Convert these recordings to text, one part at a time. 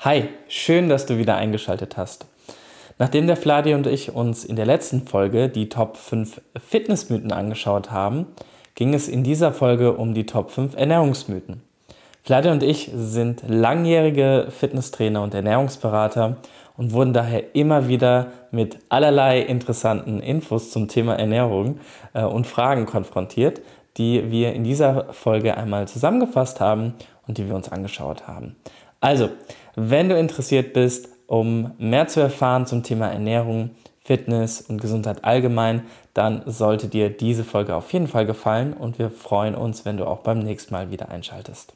Hi, schön, dass du wieder eingeschaltet hast. Nachdem der Vladi und ich uns in der letzten Folge die Top 5 Fitnessmythen angeschaut haben, ging es in dieser Folge um die Top 5 Ernährungsmythen. Vladi und ich sind langjährige Fitnesstrainer und Ernährungsberater und wurden daher immer wieder mit allerlei interessanten Infos zum Thema Ernährung und Fragen konfrontiert, die wir in dieser Folge einmal zusammengefasst haben und die wir uns angeschaut haben. Also, wenn du interessiert bist, um mehr zu erfahren zum Thema Ernährung, Fitness und Gesundheit allgemein, dann sollte dir diese Folge auf jeden Fall gefallen und wir freuen uns, wenn du auch beim nächsten Mal wieder einschaltest.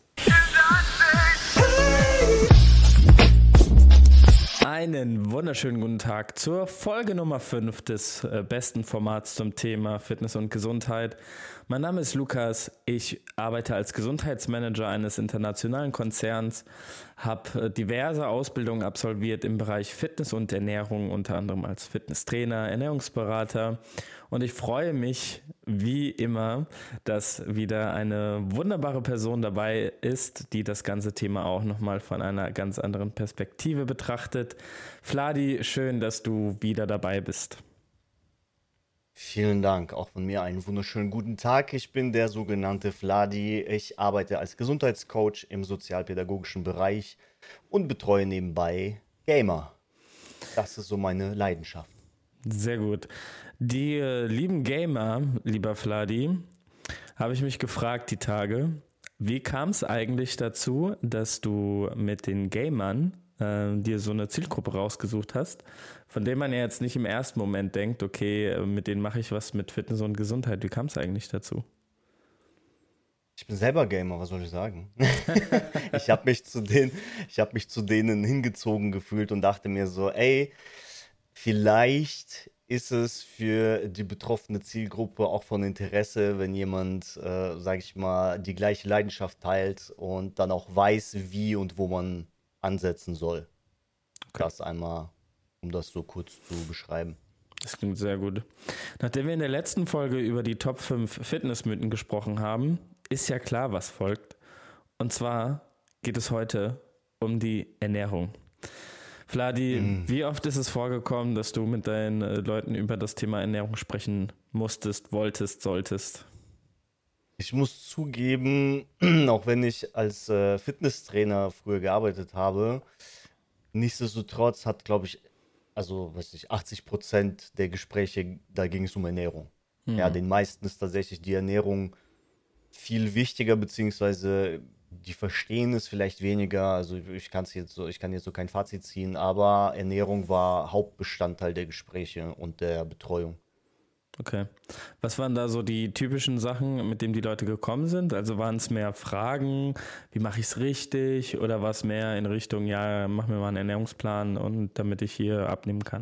Einen wunderschönen guten Tag zur Folge Nummer 5 des besten Formats zum Thema Fitness und Gesundheit. Mein Name ist Lukas, ich arbeite als Gesundheitsmanager eines internationalen Konzerns, habe diverse Ausbildungen absolviert im Bereich Fitness und Ernährung, unter anderem als Fitnesstrainer, Ernährungsberater. Und ich freue mich, wie immer, dass wieder eine wunderbare Person dabei ist, die das ganze Thema auch nochmal von einer ganz anderen Perspektive betrachtet. Vladi, schön, dass du wieder dabei bist. Vielen Dank, auch von mir einen wunderschönen guten Tag. Ich bin der sogenannte Vladi. Ich arbeite als Gesundheitscoach im sozialpädagogischen Bereich und betreue nebenbei Gamer. Das ist so meine Leidenschaft. Sehr gut. Die lieben Gamer, lieber Vladi, habe ich mich gefragt die Tage, wie kam es eigentlich dazu, dass du mit den Gamern dir so eine Zielgruppe rausgesucht hast, von der man ja jetzt nicht im ersten Moment denkt, okay, mit denen mache ich was mit Fitness und Gesundheit. Wie kam es eigentlich dazu? Ich bin selber Gamer, was soll ich sagen? Ich habe mich zu denen hingezogen gefühlt und dachte mir so, ey, vielleicht ist es für die betroffene Zielgruppe auch von Interesse, wenn jemand, sag ich mal, die gleiche Leidenschaft teilt und dann auch weiß, wie und wo man ansetzen soll. Okay, Das einmal, um das so kurz zu beschreiben. das klingt sehr gut. Nachdem wir in der letzten Folge über die Top 5 Fitnessmythen gesprochen haben, ist ja klar, was folgt. Und zwar geht es heute um die Ernährung. Vladi, Mm. wie oft ist es vorgekommen, dass du mit deinen Leuten über das Thema Ernährung sprechen musstest, wolltest, solltest? Ich muss zugeben, auch wenn ich als Fitnesstrainer früher gearbeitet habe, nichtsdestotrotz hat, glaube ich, also, weiß nicht, 80% der Gespräche, da ging es um Ernährung. Ja, Hm. den meisten ist tatsächlich die Ernährung viel wichtiger, beziehungsweise die verstehen es vielleicht weniger. Also ich kann jetzt so kein Fazit ziehen, aber Ernährung war Hauptbestandteil der Gespräche und der Betreuung. Okay. Was waren da so die typischen Sachen, mit denen die Leute gekommen sind? Also waren es mehr Fragen, wie mache ich es richtig? Oder war es mehr in Richtung, ja, mach mir mal einen Ernährungsplan und damit ich hier abnehmen kann?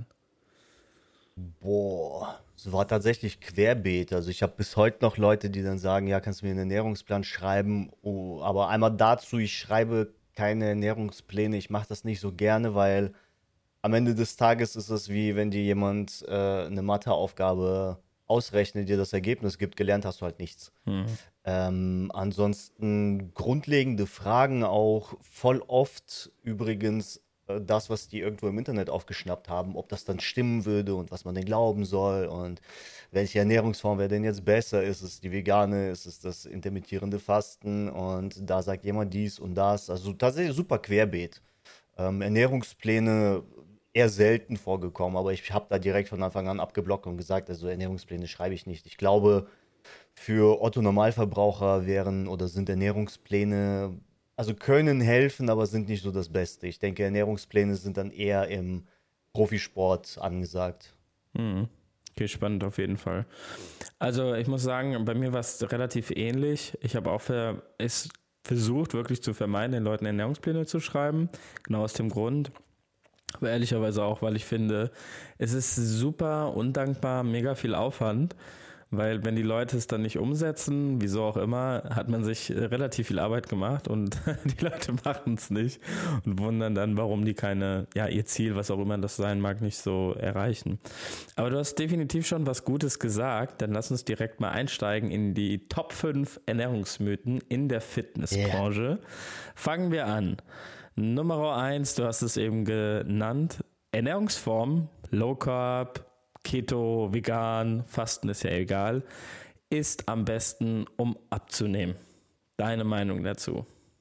Boah, es war tatsächlich querbeet. Also ich habe bis heute noch Leute, die dann sagen, ja, kannst du mir einen Ernährungsplan schreiben? Oh, aber einmal dazu, ich schreibe keine Ernährungspläne. Ich mache das nicht so gerne, weil am Ende des Tages ist es wie wenn dir jemand eine Matheaufgabe ausrechnet, dir das Ergebnis gibt, gelernt hast du halt nichts. Hm. Ansonsten grundlegende Fragen auch voll oft übrigens das, was die irgendwo im Internet aufgeschnappt haben, ob das dann stimmen würde und was man denn glauben soll und welche Ernährungsform wäre denn jetzt besser? Ist es die vegane? Ist es das intermittierende Fasten? Und da sagt jemand dies und das. Also tatsächlich super querbeet. Ernährungspläne eher selten vorgekommen, aber ich habe da direkt von Anfang an abgeblockt und gesagt, also Ernährungspläne schreibe ich nicht. Ich glaube, für Otto Normalverbraucher wären oder sind Ernährungspläne, also können helfen, aber sind nicht so das Beste. Ich denke, Ernährungspläne sind dann eher im Profisport angesagt. Hm. Okay, spannend auf jeden Fall. Also ich muss sagen, bei mir war es relativ ähnlich. Ich habe auch es versucht, wirklich zu vermeiden, den Leuten Ernährungspläne zu schreiben. Genau aus dem Grund. Aber ehrlicherweise auch, weil ich finde, es ist super undankbar, mega viel Aufwand, weil wenn die Leute es dann nicht umsetzen, wieso auch immer, hat man sich relativ viel Arbeit gemacht und die Leute machen es nicht und wundern dann, warum die keine, ja, ihr Ziel, was auch immer das sein mag, nicht so erreichen. Aber du hast definitiv schon was Gutes gesagt, dann lass uns direkt mal einsteigen in die Top 5 Ernährungsmythen in der Ja. Fitnessbranche. Fangen wir an. Nummer eins, du hast es eben genannt, Ernährungsform, Low Carb, Keto, Vegan, Fasten ist ja egal, ist am besten, um abzunehmen. Deine Meinung dazu?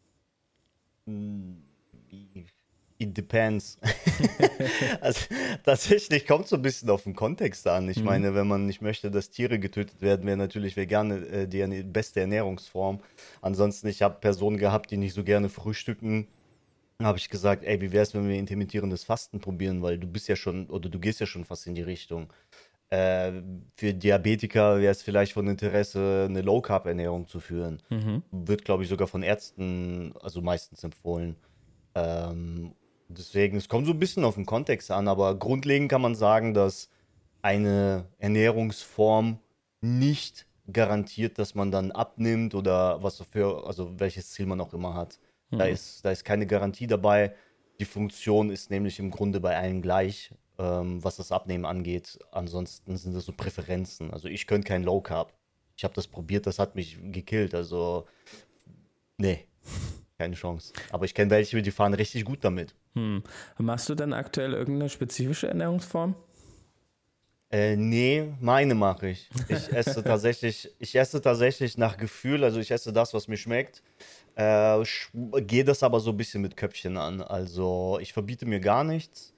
It depends. Also tatsächlich kommt so ein bisschen auf den Kontext an. Ich Mhm. meine, wenn man nicht möchte, dass Tiere getötet werden, wäre natürlich vegan die beste Ernährungsform. Ansonsten, ich habe Personen gehabt, die nicht so gerne frühstücken. Habe ich gesagt, ey, wie wäre es, wenn wir intermittierendes Fasten probieren, weil du bist ja schon, oder du gehst ja schon fast in die Richtung. Äh, für Diabetiker wäre es vielleicht von Interesse, eine Low-Carb-Ernährung zu führen. Mhm. Wird, glaube ich, sogar von Ärzten, also meistens empfohlen. Ähm, deswegen, es kommt so ein bisschen auf den Kontext an, aber grundlegend kann man sagen, dass eine Ernährungsform nicht garantiert, dass man dann abnimmt oder was für, also welches Ziel man auch immer hat. Mhm. Da ist keine Garantie dabei. Die Funktion ist nämlich im Grunde bei allen gleich, was das Abnehmen angeht. Ansonsten sind das so Präferenzen. Also ich könnte kein Low Carb. Ich habe das probiert, das hat mich gekillt. Also, nee, keine Chance. Aber ich kenne welche, die fahren richtig gut damit. Hm. Machst du denn aktuell irgendeine spezifische Ernährungsform? Nee, meine mache ich. Ich esse tatsächlich nach Gefühl, also ich esse das, was mir schmeckt. Gehe das aber so ein bisschen mit Köpfchen an. Also ich verbiete mir gar nichts.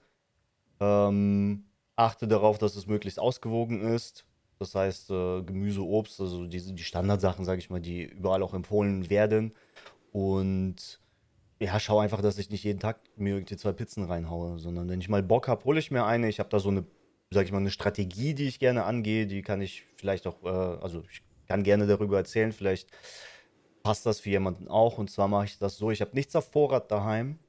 Achte darauf, dass es möglichst ausgewogen ist. Das heißt, Gemüse, Obst, also die Standardsachen, sage ich mal, die überall auch empfohlen werden. Und ja, schau einfach, dass ich nicht jeden Tag mir irgendwie zwei Pizzen reinhaue, sondern wenn ich mal Bock habe, hole ich mir eine. Ich habe da so eine, sag ich mal, eine Strategie, die ich gerne angehe. Die kann ich vielleicht auch, also ich kann gerne darüber erzählen. Vielleicht passt das für jemanden auch. Und zwar mache ich das so: Ich habe nichts auf Vorrat daheim.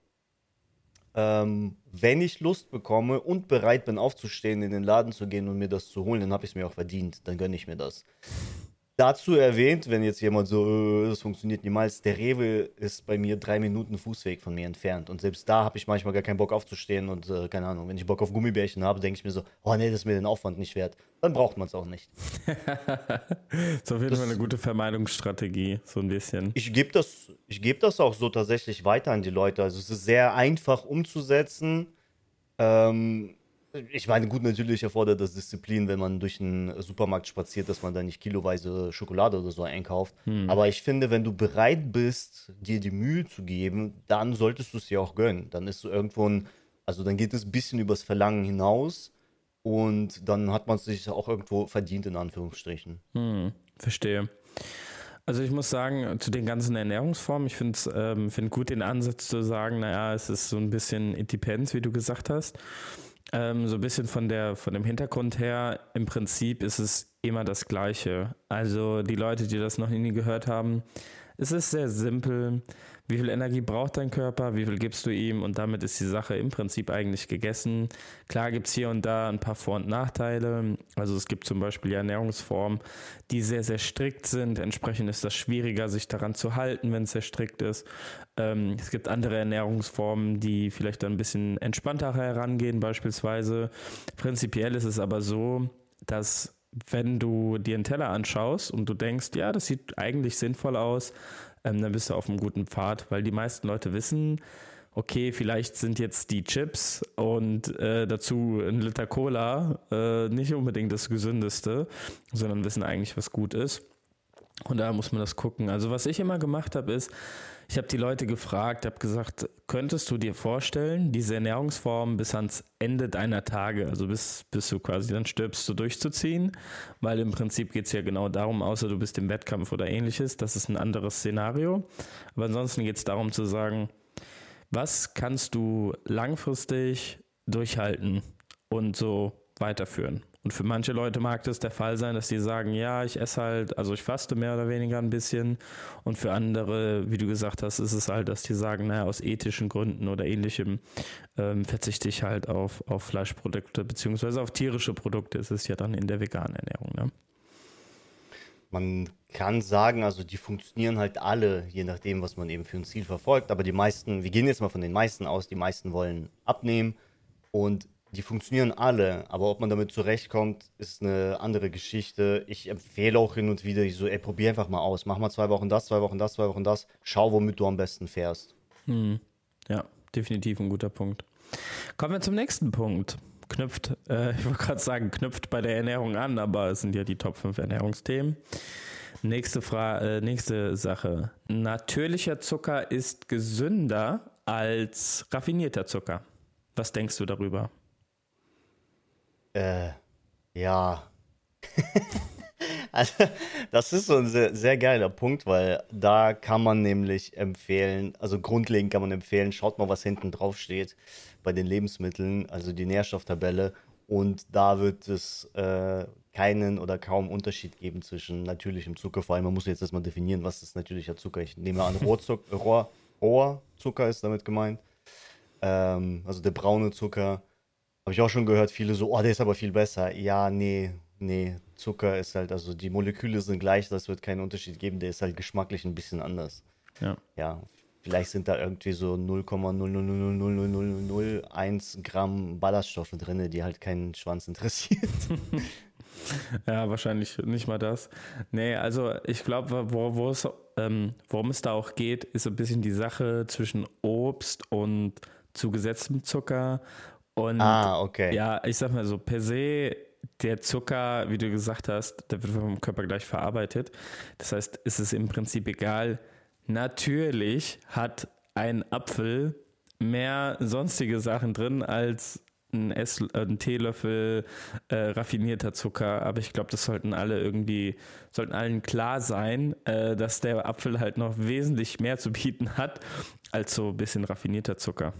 Wenn ich Lust bekomme und bereit bin aufzustehen, in den Laden zu gehen und mir das zu holen, dann habe ich es mir auch verdient. Dann gönne ich mir das. Dazu erwähnt, wenn jetzt jemand so, das funktioniert niemals, der Rewe ist bei mir 3 Minuten Fußweg von mir entfernt. Und selbst da habe ich manchmal gar keinen Bock aufzustehen und keine Ahnung, wenn ich Bock auf Gummibärchen habe, denke ich mir so, oh nee, das ist mir den Aufwand nicht wert. Dann braucht man es auch nicht. Ist auf jeden Fall eine Das, gute Vermeidungsstrategie, so ein bisschen. ich geb das auch so tatsächlich weiter an die Leute. Also es ist sehr einfach umzusetzen. Ähm, Ich meine, gut, natürlich erfordert das Disziplin, wenn man durch einen Supermarkt spaziert, dass man da nicht kiloweise Schokolade oder so einkauft. Hm. Aber ich finde, wenn du bereit bist, dir die Mühe zu geben, dann solltest du es dir auch gönnen. Dann ist so irgendwo ein, also dann geht es ein bisschen übers Verlangen hinaus und dann hat man es sich auch irgendwo verdient, in Anführungsstrichen. Hm. Verstehe. Also ich muss sagen, zu den ganzen Ernährungsformen, ich find gut den Ansatz zu sagen, naja, es ist so ein bisschen it depends, wie du gesagt hast. So ein bisschen von dem Hintergrund her, im Prinzip ist es immer das Gleiche. Also die Leute, die das noch nie gehört haben, es ist sehr simpel. Wie viel Energie braucht dein Körper? Wie viel gibst du ihm? Und damit ist die Sache im Prinzip eigentlich gegessen. Klar gibt es hier und da ein paar Vor- und Nachteile. Also es gibt zum Beispiel ja Ernährungsformen, die sehr, sehr strikt sind. Entsprechend ist das schwieriger, sich daran zu halten, wenn es sehr strikt ist. Es gibt andere Ernährungsformen, die vielleicht dann ein bisschen entspannter herangehen, beispielsweise. Prinzipiell ist es aber so, dass wenn du dir einen Teller anschaust und du denkst, ja, das sieht eigentlich sinnvoll aus, dann bist du auf einem guten Pfad, weil die meisten Leute wissen, okay, vielleicht sind jetzt die Chips und dazu ein Liter Cola nicht unbedingt das Gesündeste, sondern wissen eigentlich, was gut ist. Und da muss man das gucken. Also was ich immer gemacht habe, ist, ich habe die Leute gefragt, habe gesagt, könntest du dir vorstellen, diese Ernährungsform bis ans Ende deiner Tage, also bis du quasi dann stirbst, so durchzuziehen? Weil im Prinzip geht es ja genau darum, außer du bist im Wettkampf oder ähnliches, das ist ein anderes Szenario. Aber ansonsten geht es darum zu sagen, was kannst du langfristig durchhalten und so weiterführen? Und für manche Leute mag das der Fall sein, dass die sagen, ja, ich esse halt, also ich faste mehr oder weniger ein bisschen. Und für andere, wie du gesagt hast, ist es halt, dass die sagen, naja, aus ethischen Gründen oder ähnlichem verzichte ich halt auf Fleischprodukte, beziehungsweise auf tierische Produkte ist es ja dann in der veganen Ernährung. Ne? Man kann sagen, also die funktionieren halt alle, je nachdem, was man eben für ein Ziel verfolgt. Aber die meisten, wir gehen jetzt mal von den meisten aus, die meisten wollen abnehmen und die funktionieren alle. Aber ob man damit zurechtkommt, ist eine andere Geschichte. Ich empfehle auch hin und wieder, ich so, ey, probier einfach mal aus. Mach mal 2 Wochen das, 2 Wochen das, 2 Wochen das. Schau, womit du am besten fährst. Hm. Ja, definitiv ein guter Punkt. Kommen wir zum nächsten Punkt. Ich wollte gerade sagen, knüpft bei der Ernährung an, aber es sind ja die Top 5 Ernährungsthemen. Nächste Sache. Natürlicher Zucker ist gesünder als raffinierter Zucker. Was denkst du darüber? Ja. Also, das ist so ein sehr, sehr geiler Punkt, weil da kann man nämlich empfehlen, also grundlegend kann man empfehlen, schaut mal, was hinten drauf steht bei den Lebensmitteln, also die Nährstofftabelle. Und da wird es keinen oder kaum Unterschied geben zwischen natürlichem Zucker. Vor allem, man muss jetzt erstmal definieren, was ist natürlicher Zucker. Ich nehme an, Rohrzucker ist damit gemeint. Also der braune Zucker. Habe ich auch schon gehört, viele so, oh, der ist aber viel besser. Ja, nee, Zucker ist halt, also die Moleküle sind gleich, das wird keinen Unterschied geben, der ist halt geschmacklich ein bisschen anders. Ja. Ja, vielleicht sind da irgendwie so 0,0000001 Gramm Ballaststoffe drin, die halt keinen Schwanz interessiert. Ja, wahrscheinlich nicht mal das. Nee, also ich glaube, worum es da auch geht, ist so ein bisschen die Sache zwischen Obst und zugesetztem Zucker. Und Okay. ja, ich sag mal so, per se, der Zucker, wie du gesagt hast, der wird vom Körper gleich verarbeitet. Das heißt, es ist im Prinzip egal. Natürlich hat ein Apfel mehr sonstige Sachen drin als ein Teelöffel raffinierter Zucker, aber ich glaube, das sollten allen klar sein, dass der Apfel halt noch wesentlich mehr zu bieten hat als so ein bisschen raffinierter Zucker.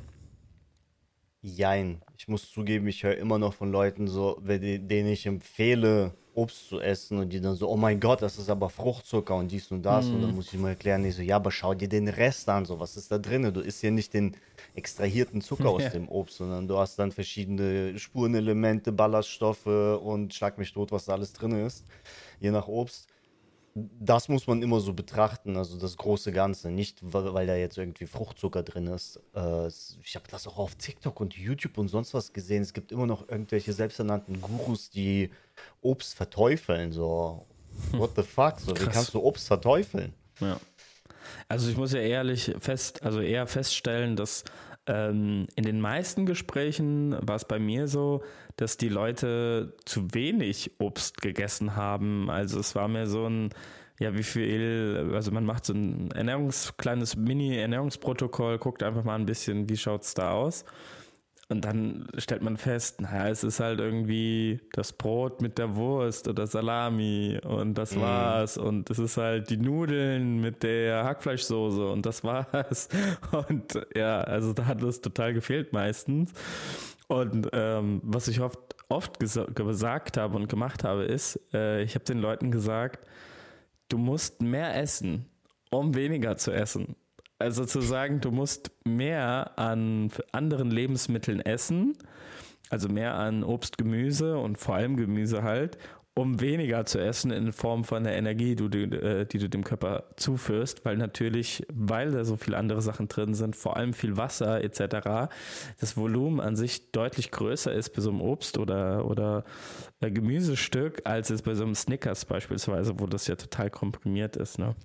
Jein. Ich muss zugeben, ich höre immer noch von Leuten so, denen ich empfehle, Obst zu essen und die dann so, oh mein Gott, das ist aber Fruchtzucker und dies und das. Und dann muss ich mal erklären, ich so, ja, aber schau dir den Rest an, so, was ist da drin? Du isst ja nicht den extrahierten Zucker aus dem Obst, sondern du hast dann verschiedene Spurenelemente, Ballaststoffe und schlag mich tot, was da alles drin ist, je nach Obst. Das muss man immer so betrachten, also das große Ganze. Nicht, weil da jetzt irgendwie Fruchtzucker drin ist. Ich habe das auch auf TikTok und YouTube und sonst was gesehen. Es gibt immer noch irgendwelche selbsternannten Gurus, die Obst verteufeln. So, what the fuck? So, wie Krass. kannst du Obst verteufeln? Ja. Also ich muss ja eher feststellen, dass in den meisten Gesprächen war es bei mir so, dass die Leute zu wenig Obst gegessen haben. Also es war mir so ein, ja, also man macht so ein kleines Mini-Ernährungsprotokoll, guckt einfach mal ein bisschen, wie schaut es da aus. Und dann stellt man fest, naja, es ist halt irgendwie das Brot mit der Wurst oder Salami und das war's. Und es ist halt die Nudeln mit der Hackfleischsoße und das war's. Und ja, also da hat es total gefehlt meistens. Und was ich oft gesagt habe und gemacht habe, ist, ich habe den Leuten gesagt, du musst mehr essen, um weniger zu essen. Also zu sagen, du musst mehr an anderen Lebensmitteln essen, also mehr an Obst, Gemüse und vor allem Gemüse halt, um weniger zu essen in Form von der Energie, die du dem Körper zuführst, weil da so viele andere Sachen drin sind, vor allem viel Wasser etc., das Volumen an sich deutlich größer ist bei so einem Obst oder Gemüsestück, als es bei so einem Snickers beispielsweise, wo das ja total komprimiert ist, ne?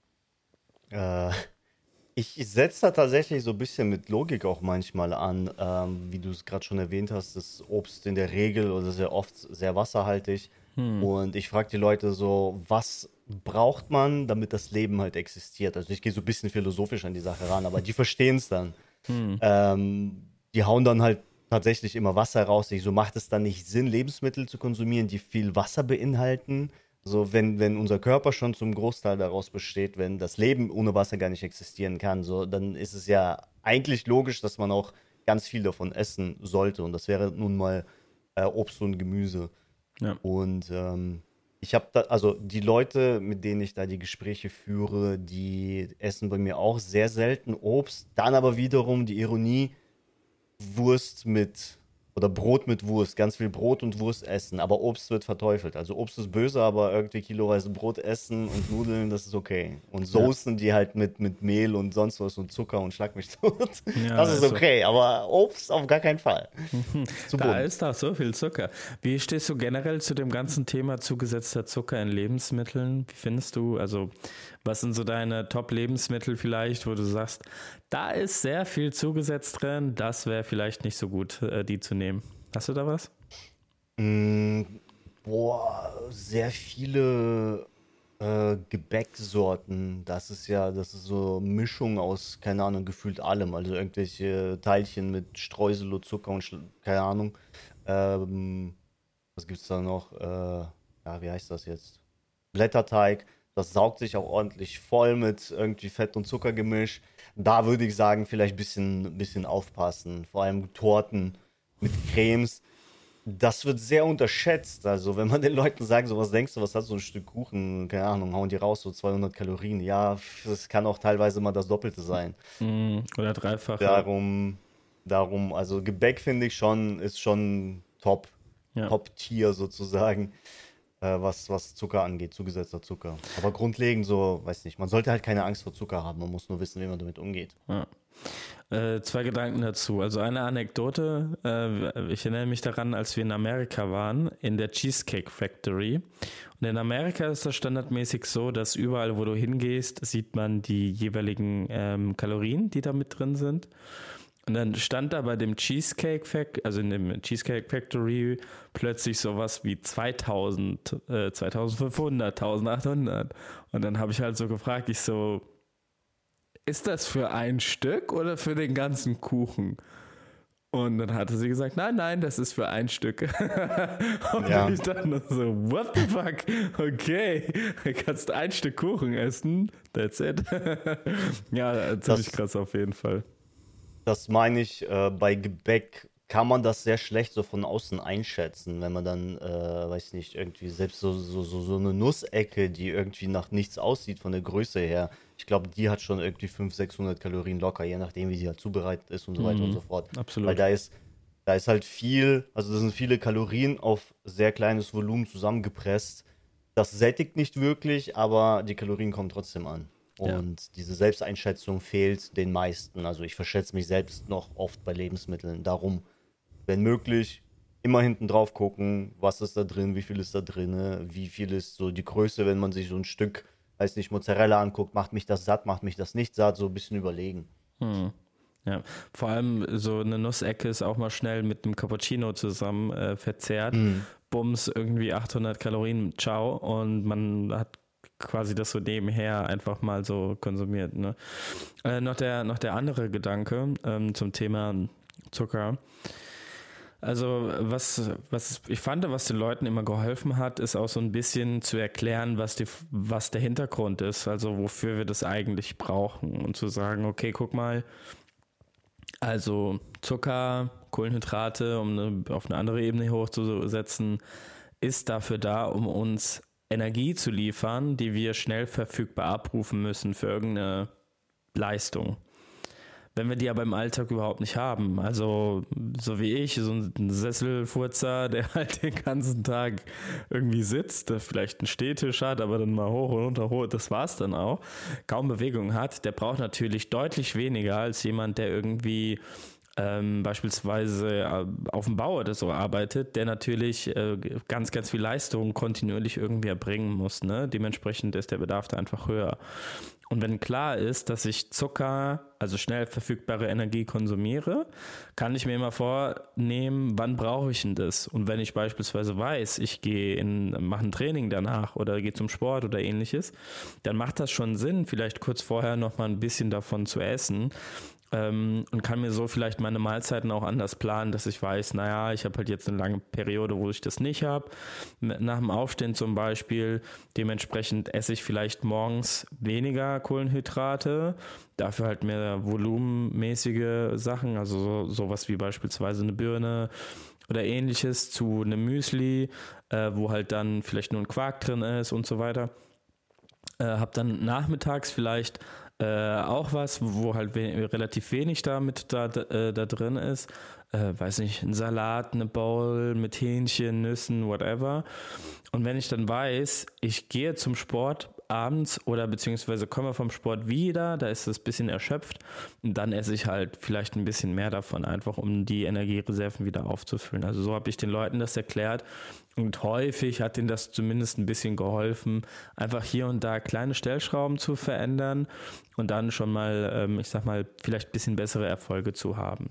Ich setze da tatsächlich so ein bisschen mit Logik auch manchmal an, wie du es gerade schon erwähnt hast, das Obst in der Regel oder sehr oft sehr wasserhaltig. Und ich frage die Leute so, was braucht man, damit das Leben halt existiert? Also ich gehe so ein bisschen philosophisch an die Sache ran, aber die verstehen es dann. Die hauen dann halt tatsächlich immer Wasser raus. Ich so, macht es dann nicht Sinn, Lebensmittel zu konsumieren, die viel Wasser beinhalten? So, wenn unser Körper schon zum Großteil daraus besteht, wenn das Leben ohne Wasser gar nicht existieren kann, so, dann ist es ja eigentlich logisch, dass man auch ganz viel davon essen sollte. Und das wäre nun mal Obst und Gemüse. Ja. Und ich habe da, also die Leute, mit denen ich da die Gespräche führe, die essen bei mir auch sehr selten Obst. Dann aber wiederum die Ironie, Wurst mit oder Brot mit Wurst, ganz viel Brot und Wurst essen, aber Obst wird verteufelt. Also Obst ist böse, aber irgendwie kiloweise Brot essen und Nudeln, das ist okay. Und Soßen, die halt mit Mehl und sonst was und Zucker und schlag mich tot, Ja, das ist also, okay, aber Obst auf gar keinen Fall. Zu da bunt. ist doch so viel Zucker. Wie stehst du generell zu dem ganzen Thema zugesetzter Zucker in Lebensmitteln? Wie findest du, also Was sind so deine Top-Lebensmittel vielleicht, wo du sagst, da ist sehr viel zugesetzt drin, das wäre vielleicht nicht so gut, die zu nehmen. Hast du da was? Mm, boah, sehr viele Gebäcksorten. Das ist so Mischung aus, keine Ahnung, gefühlt allem. Also irgendwelche Teilchen mit Streusel und Zucker und keine Ahnung. Ähm, Was gibt's da noch? Ja, wie heißt das jetzt? Blätterteig. Das saugt sich auch ordentlich voll mit irgendwie Fett- und Zuckergemisch. Da würde ich sagen, vielleicht bisschen aufpassen. Vor allem Torten mit Cremes. Das wird sehr unterschätzt. Also, wenn man den Leuten sagt, so was denkst du, was hat so ein Stück Kuchen? Keine Ahnung, hauen die raus, so 200 Kalorien. Ja, das kann auch teilweise mal das Doppelte sein. Oder dreifache. Darum, also Gebäck finde ich schon, ist schon Ja. Top-Tier sozusagen, was Zucker angeht, zugesetzter Zucker. Aber grundlegend so, weiß nicht, man sollte halt keine Angst vor Zucker haben, man muss nur wissen, wie man damit umgeht. Ja. Zwei Gedanken dazu. Also eine Anekdote, ich erinnere mich daran, als wir in Amerika waren, in der Cheesecake Factory. Und in Amerika ist das standardmäßig so, dass überall, wo du hingehst, sieht man die jeweiligen Kalorien, die da mit drin sind. Und dann stand da bei dem also in dem Cheesecake Factory plötzlich sowas wie 2000, 2500, 1800. Und dann habe ich halt so gefragt, ist das für ein Stück oder für den ganzen Kuchen? Und dann hatte sie gesagt, nein, nein, das ist für ein Stück. Und Ja, ich dachte nur so, what the fuck? Okay, du kannst ein Stück Kuchen essen, that's it. Ja, ziemlich das, krass auf jeden Fall. das meine ich, bei Gebäck kann man das sehr schlecht so von außen einschätzen, wenn man dann, weiß nicht, irgendwie selbst so eine Nussecke, die irgendwie nach nichts aussieht von der Größe her. Ich glaube, die hat schon irgendwie 500, 600 Kalorien locker, je nachdem, wie sie halt zubereitet ist und so weiter und so fort. Weil Absolut. da ist halt viel, also da sind viele Kalorien auf sehr kleines Volumen zusammengepresst. Das sättigt nicht wirklich, aber die Kalorien kommen trotzdem an. Ja. Und diese Selbsteinschätzung fehlt den meisten. Also ich verschätze mich selbst noch oft bei Lebensmitteln. Darum, wenn möglich, immer hinten drauf gucken, was ist da drin, wie viel ist da drin, wie viel ist so die Größe, wenn man sich so ein Stück, weiß nicht, Mozzarella anguckt, macht mich das satt, macht mich das nicht satt, so ein bisschen überlegen. Ja, vor allem so eine Nussecke ist auch mal schnell mit einem Cappuccino zusammen verzehrt. Mhm. Bums, irgendwie 800 Kalorien, ciao. Und man hat quasi das so nebenher einfach mal so konsumiert. Ne? Noch der andere Gedanke zum Thema Zucker. Also was ich fand, was den Leuten immer geholfen hat, ist auch so ein bisschen zu erklären, was der Hintergrund ist, also wofür wir das eigentlich brauchen und zu sagen, okay, guck mal, also Zucker, Kohlenhydrate, auf eine andere Ebene hochzusetzen, ist dafür da, um uns Energie zu liefern, die wir schnell verfügbar abrufen müssen für irgendeine Leistung. Wenn wir die aber im Alltag überhaupt nicht haben, also so wie ich, so ein Sesselfurzer, der halt den ganzen Tag irgendwie sitzt, der vielleicht einen Stehtisch hat, aber dann mal hoch und runter, hoch, das war's dann auch, kaum Bewegung hat, der braucht natürlich deutlich weniger als jemand, der irgendwie beispielsweise auf dem Bau oder so arbeitet, der natürlich ganz, ganz viel Leistung kontinuierlich irgendwie erbringen muss. Ne? Dementsprechend ist der Bedarf da einfach höher. Und wenn klar ist, dass ich Zucker, also schnell verfügbare Energie konsumiere, kann ich mir immer vornehmen, wann brauche ich denn das? Und wenn ich beispielsweise weiß, mache ein Training danach oder gehe zum Sport oder ähnliches, dann macht das schon Sinn, vielleicht kurz vorher noch mal ein bisschen davon zu essen, und kann mir so vielleicht meine Mahlzeiten auch anders planen, dass ich weiß, naja, ich habe halt jetzt eine lange Periode, wo ich das nicht habe. Nach dem Aufstehen zum Beispiel, dementsprechend esse ich vielleicht morgens weniger Kohlenhydrate, dafür halt mehr volumenmäßige Sachen, also sowas wie beispielsweise eine Birne oder ähnliches zu einem Müsli, wo halt dann vielleicht nur ein Quark drin ist und so weiter. Habe dann nachmittags vielleicht auch was, wo halt relativ wenig da drin ist. Weiß nicht, ein Salat, eine Bowl mit Hähnchen, Nüssen, whatever. Und wenn ich dann weiß, ich gehe zum Sport, abends oder beziehungsweise kommen wir vom Sport wieder, da ist es ein bisschen erschöpft und dann esse ich halt vielleicht ein bisschen mehr davon, einfach um die Energiereserven wieder aufzufüllen. Also so habe ich den Leuten das erklärt und häufig hat denen das zumindest ein bisschen geholfen, einfach hier und da kleine Stellschrauben zu verändern und dann schon mal, ich sag mal, vielleicht ein bisschen bessere Erfolge zu haben.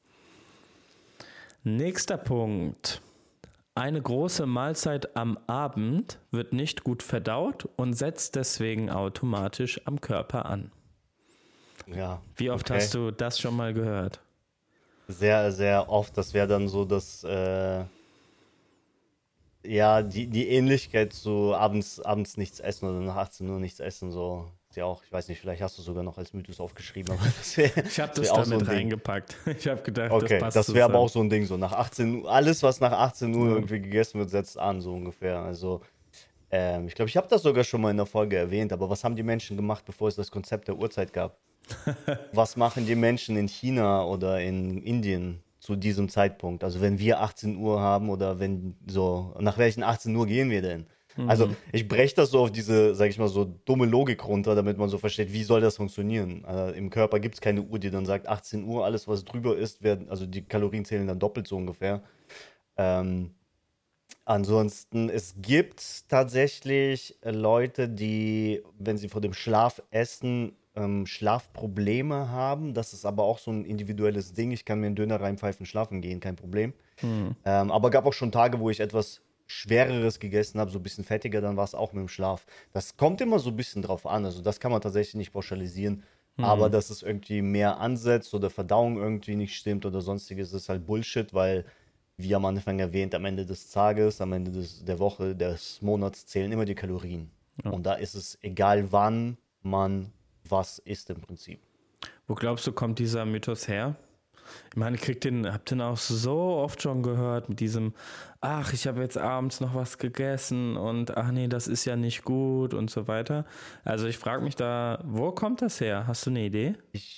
Nächster Punkt. Eine große Mahlzeit am Abend wird nicht gut verdaut und setzt deswegen automatisch am Körper an. Ja. Wie oft hast du das schon mal gehört? Sehr, sehr oft. Das wäre dann so, dass ja, die Ähnlichkeit zu abends nichts essen oder nach 18 Uhr nichts essen, so ist ja auch, ich weiß nicht, vielleicht hast du sogar noch als Mythos aufgeschrieben, aber Ich habe das das wär auch so damit ein Ding. reingepackt. Ich habe gedacht, das Okay, passt das wäre aber zusammen. auch so ein Ding, so nach 18 Uhr, alles, was nach 18 Uhr Ja. irgendwie gegessen wird, setzt an, so ungefähr. Also, ich glaube, ich habe das sogar schon mal in der Folge erwähnt, aber was haben die Menschen gemacht, bevor es das Konzept der Uhrzeit gab? Was machen die Menschen in China oder in Indien zu diesem Zeitpunkt? Also wenn wir 18 Uhr haben oder wenn so, nach welchen 18 Uhr gehen wir denn? Also Mhm. ich breche das so auf diese, sag ich mal, so dumme Logik runter, damit man so versteht, wie soll das funktionieren? Im Körper gibt es keine Uhr, die dann sagt 18 Uhr, alles was drüber ist, werden, also die Kalorien zählen dann doppelt so ungefähr. Ähm, Ansonsten, es gibt tatsächlich Leute, die, wenn sie vor dem Schlaf essen, Schlafprobleme haben. Das ist aber auch so ein individuelles Ding. Ich kann mir einen Döner reinpfeifen, schlafen gehen, kein Problem. Mhm. Aber gab auch schon Tage, wo ich etwas Schwereres gegessen habe, so ein bisschen fettiger, dann war es auch mit dem Schlaf. Das kommt immer so ein bisschen drauf an. Also das kann man tatsächlich nicht pauschalisieren. Aber Mhm. dass es irgendwie mehr ansetzt oder Verdauung irgendwie nicht stimmt oder sonstiges, ist halt Bullshit, weil, wie am Anfang erwähnt, am Ende des Tages, am Ende der Woche, des Monats zählen immer die Kalorien. Ja. Und da ist es egal, wann man was isst im Prinzip. Wo glaubst du, kommt dieser Mythos her? Ich meine, habt den auch so oft schon gehört mit diesem, ach, ich habe jetzt abends noch was gegessen und ach nee, das ist ja nicht gut und so weiter. Also ich frage mich da, wo kommt das her? Hast du eine Idee?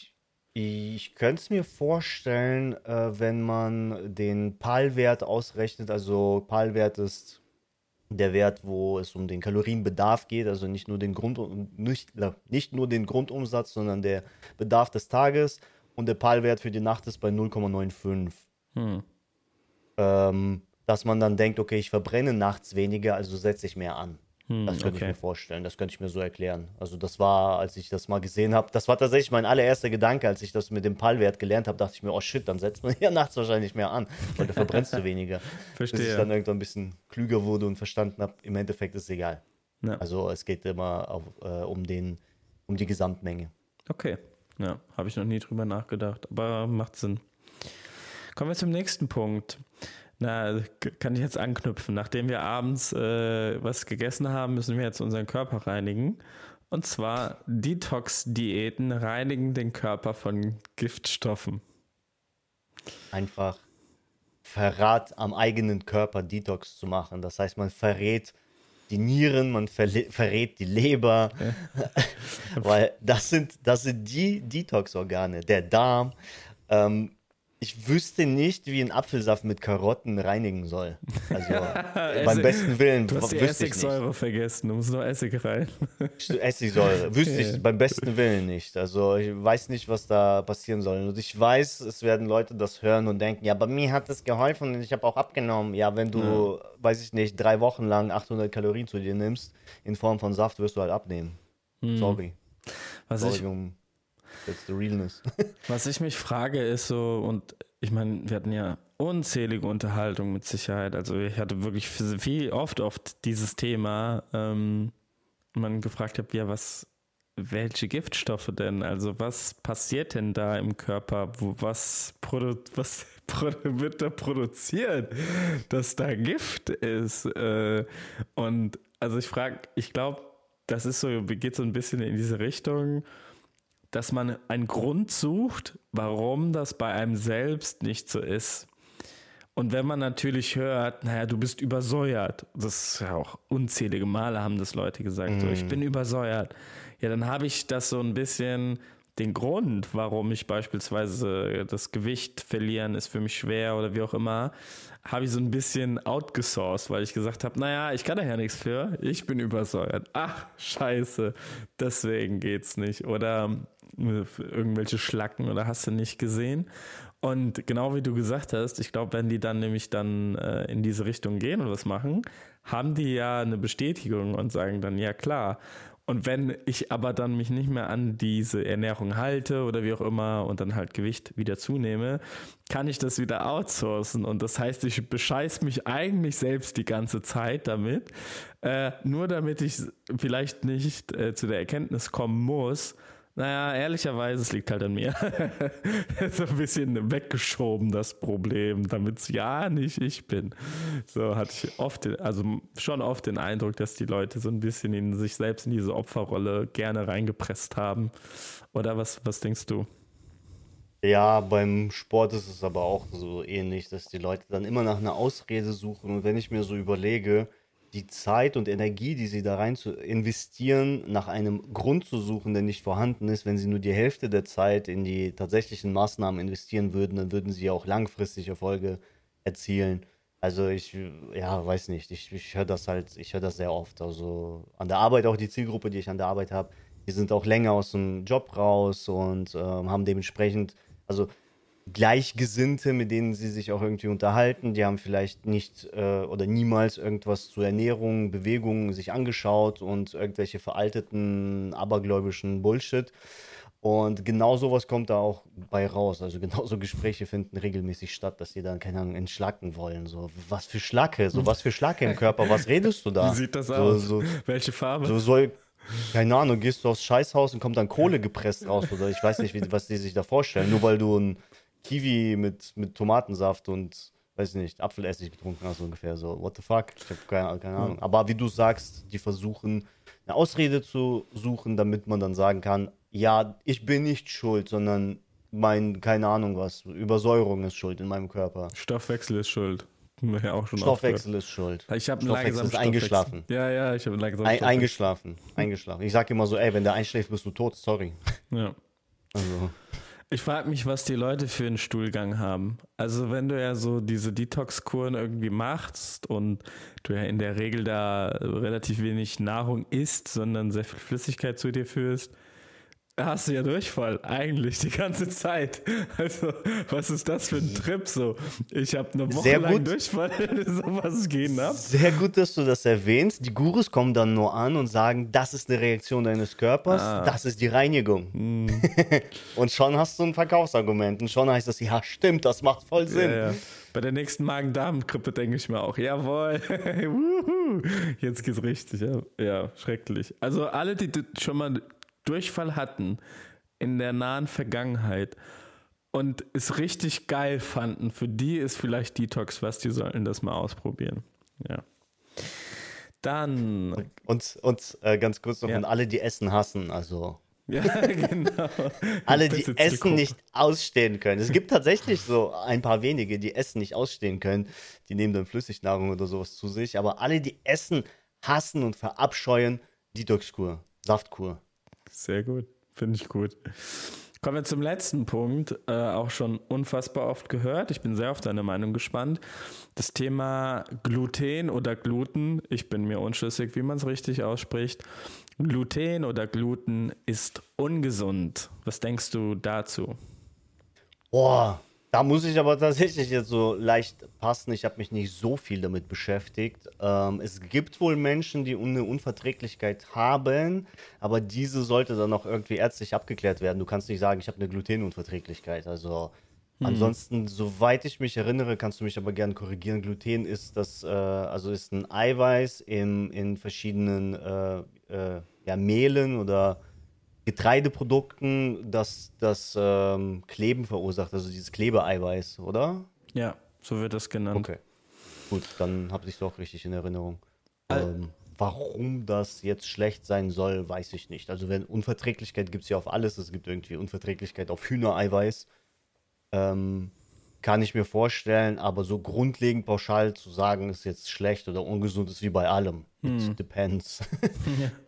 Ich könnte es mir vorstellen, wenn man den PAL-Wert ausrechnet. Also PAL-Wert ist der Wert, wo es um den Kalorienbedarf geht, also nicht nur den Grundumsatz, sondern der Bedarf des Tages. Und der PAL-Wert für die Nacht ist bei 0,95. Hm. Dass man dann denkt, okay, ich verbrenne nachts weniger, also setze ich mehr an. Das könnte ich Okay. mir vorstellen, das könnte ich mir so erklären. Also das war, als ich das mal gesehen habe, das war tatsächlich mein allererster Gedanke, als ich das mit dem PAL-Wert gelernt habe, dachte ich mir, oh shit, dann setzt man ja nachts wahrscheinlich mehr an, weil du verbrennst du weniger. Bis ich Verstehe. dann irgendwann ein bisschen klüger wurde und verstanden habe, im Endeffekt ist es egal. Ja. Also es geht immer um die Gesamtmenge. Okay. Ja, habe ich noch nie drüber nachgedacht, aber macht Sinn. Kommen wir zum nächsten Punkt. Na, kann ich jetzt anknüpfen. Nachdem wir abends was gegessen haben, müssen wir jetzt unseren Körper reinigen. Und zwar Detox-Diäten reinigen den Körper von Giftstoffen. Einfach Verrat am eigenen Körper Detox zu machen. Das heißt, man verrät die Nieren, man verrät die Leber, Ja. weil das sind die Detox-Organe, der Darm. Ähm, Ich wüsste nicht, wie ein Apfelsaft mit Karotten reinigen soll. Also beim besten Willen Du hast die wüsste ich nicht. Essigsäure vergessen, du musst noch Essig rein. Essigsäure, wüsste Ja. ich beim besten Willen nicht. Also ich weiß nicht, was da passieren soll. Und ich weiß, es werden Leute das hören und denken, ja, bei mir hat es geholfen und ich habe auch abgenommen. Ja, wenn du, weiß ich nicht, 3 Wochen lang 800 Kalorien zu dir nimmst, in Form von Saft, wirst du halt abnehmen. Sorry. Was Sorry, ich, that's the realness. Was ich mich frage ist so, und ich meine, wir hatten ja unzählige Unterhaltungen mit Sicherheit. Also ich hatte wirklich oft dieses Thema, man gefragt hat, ja, welche Giftstoffe denn? Also was passiert denn da im Körper? Wird da produziert, dass da Gift ist? Und also ich glaube, das ist so, geht so ein bisschen in diese Richtung, dass man einen Grund sucht, warum das bei einem selbst nicht so ist. Und wenn man natürlich hört, naja, du bist übersäuert, das ist ja auch unzählige Male haben das Leute gesagt, so, ich bin übersäuert, ja, dann habe ich das so ein bisschen den Grund, warum ich beispielsweise das Gewicht verlieren ist für mich schwer oder wie auch immer, habe ich so ein bisschen outgesourced, weil ich gesagt habe, naja, ich kann da ja nichts für, ich bin übersäuert. Ach, scheiße, deswegen geht's nicht. Oder irgendwelche Schlacken oder hast du nicht gesehen. Und genau wie du gesagt hast, ich glaube, wenn die dann nämlich dann in diese Richtung gehen und was machen, haben die ja eine Bestätigung und sagen dann, ja klar. Und wenn ich aber dann mich nicht mehr an diese Ernährung halte oder wie auch immer und dann halt Gewicht wieder zunehme, kann ich das wieder outsourcen. Und das heißt, ich bescheiß mich eigentlich selbst die ganze Zeit damit, nur damit ich vielleicht nicht zu der Erkenntnis kommen muss, naja, ehrlicherweise, es liegt halt an mir. So ein bisschen weggeschoben, das Problem, damit es ja nicht ich bin. So hatte ich schon oft den Eindruck, dass die Leute so ein bisschen in sich selbst in diese Opferrolle gerne reingepresst haben. Oder was denkst du? Ja, beim Sport ist es aber auch so ähnlich, dass die Leute dann immer nach einer Ausrede suchen. Und wenn ich mir so überlege, die Zeit und Energie, die sie da rein zu investieren, nach einem Grund zu suchen, der nicht vorhanden ist, wenn sie nur die Hälfte der Zeit in die tatsächlichen Maßnahmen investieren würden, dann würden sie auch langfristig Erfolge erzielen. Also ja, weiß nicht, ich höre das halt, ich höre das sehr oft. Also an der Arbeit auch die Zielgruppe, die ich an der Arbeit habe, die sind auch länger aus dem Job raus und haben dementsprechend, also Gleichgesinnte, mit denen sie sich auch irgendwie unterhalten. Die haben vielleicht nicht oder niemals irgendwas zur Ernährung, Bewegung sich angeschaut und irgendwelche veralteten, abergläubischen Bullshit. Und genau sowas kommt da auch bei raus. Also genauso Gespräche finden regelmäßig statt, dass die dann, keine Ahnung, entschlacken wollen. So, was für Schlacke, so was für Schlacke im Körper, was redest du Wie da? sieht das So, aus? so, Welche Farbe? so soll, keine Ahnung, gehst du aufs Scheißhaus und kommt dann Kohle gepresst raus oder ich weiß nicht, was die sich da vorstellen. Nur weil du ein Kiwi mit Tomatensaft und, weiß nicht, Apfelessig getrunken hast, so ungefähr. So, what the fuck? Ich habe keine Ahnung. Aber wie du sagst, die versuchen, eine Ausrede zu suchen, damit man dann sagen kann, ja, ich bin nicht schuld, sondern keine Ahnung was, Übersäuerung ist schuld in meinem Körper. Stoffwechsel ist schuld. Haben wir ja auch schon oft gehört. Stoffwechsel ist schuld. Ich habe einen Stoffwechsel langsamen ist Stoffwechsel. eingeschlafen. Ja, ich habe einen langsamen Stoffwechsel. Eingeschlafen. Ich sag immer so, ey, wenn der einschläft, bist du tot, sorry. Ja. Also. Ich frage mich, was die Leute für einen Stuhlgang haben. Also wenn du ja so diese Detox-Kuren irgendwie machst und du ja in der Regel da relativ wenig Nahrung isst, sondern sehr viel Flüssigkeit zu dir führst, hast du ja Durchfall eigentlich die ganze Zeit. Also was ist das für ein Trip so? Ich habe eine Woche Sehr lang gut. Durchfall, so was geht ab. Sehr gut, dass du das erwähnst. Die Gurus kommen dann nur an und sagen, das ist eine Reaktion deines Körpers, das ist die Reinigung. Und schon hast du ein Verkaufsargument. Und schon heißt es, ja, stimmt, das macht voll Sinn. Ja. Bei der nächsten Magen-Darm-Grippe denke ich mir auch, jawohl, wuhu, jetzt geht's richtig. Ja, schrecklich. Also alle, die schon mal Durchfall hatten in der nahen Vergangenheit und es richtig geil fanden, für die ist vielleicht Detox was, die sollten das mal ausprobieren. Ja. Dann. Und ganz kurz noch, und alle, die Essen hassen, also. Ja, genau. Alle, die Essen nicht ausstehen können. Es gibt tatsächlich so ein paar wenige, die Essen nicht ausstehen können. Die nehmen dann Flüssignahrung oder sowas zu sich. Aber alle, die Essen hassen und verabscheuen, Detox-Kur, Saftkur. Sehr gut, finde ich gut. Kommen wir zum letzten Punkt, auch schon unfassbar oft gehört. Ich bin sehr auf deine Meinung gespannt. Das Thema Gluten oder Gluten, ich bin mir unschlüssig, wie man es richtig ausspricht. Gluten oder Gluten ist ungesund. Was denkst du dazu? Boah, da muss ich aber tatsächlich jetzt so leicht passen. Ich habe mich nicht so viel damit beschäftigt. Es gibt wohl Menschen, die eine Unverträglichkeit haben, aber diese sollte dann auch irgendwie ärztlich abgeklärt werden. Du kannst nicht sagen, ich habe eine Glutenunverträglichkeit. Also ansonsten, soweit ich mich erinnere, kannst du mich aber gerne korrigieren. Gluten ist ist ein Eiweiß in verschiedenen ja, Mehlen oder Getreideprodukten, das Kleben verursacht, also dieses Klebeeiweiß, oder? Ja, so wird das genannt. Okay, gut, dann habe ich es doch richtig in Erinnerung. Warum das jetzt schlecht sein soll, weiß ich nicht. Also wenn Unverträglichkeit gibt es ja auf alles, es gibt irgendwie Unverträglichkeit auf Hühnereiweiß, kann ich mir vorstellen, aber so grundlegend pauschal zu sagen, ist jetzt schlecht oder ungesund, ist wie bei allem. It depends. Ja.